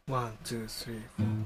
One, two, three,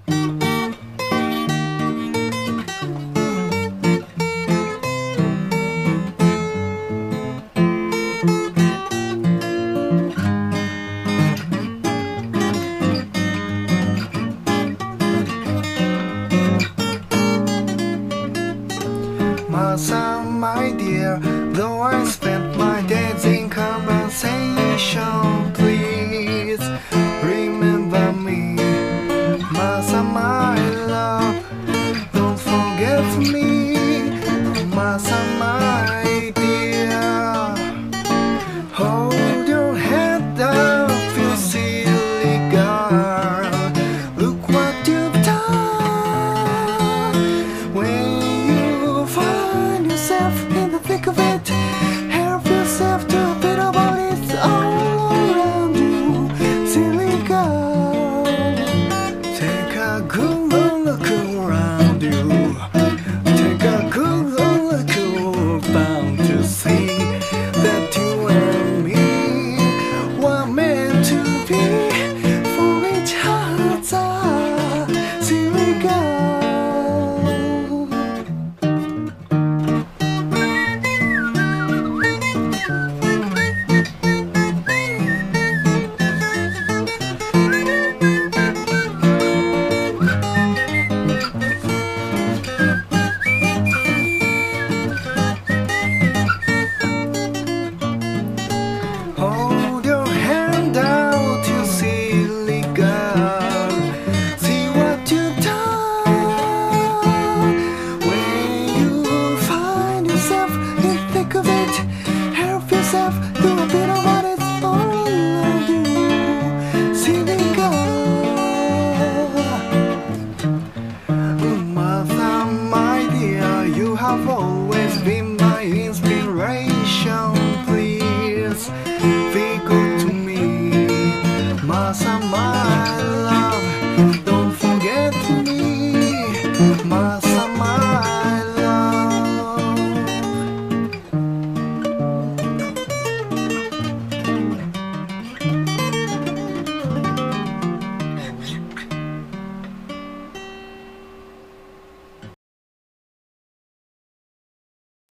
my son, my dear, though I spent my days in conversation, please remember me. My son, my love, don't forget me. My son, my dear, hold your head up, you silly girl. Look what you've done. When find yourself in the thick of it, help yourself to a bit about it all around you, silly girl. Take a good look around you. Take a good look, you're bound to see that you and me were meant to be for each other, silly girl. Hold your hand out, you silly girl. See what you've done. When you find yourself in the thick of it, help yourself do a bit of what it's all around you, silly girl. Mother, my dear, you have always been my inspiration.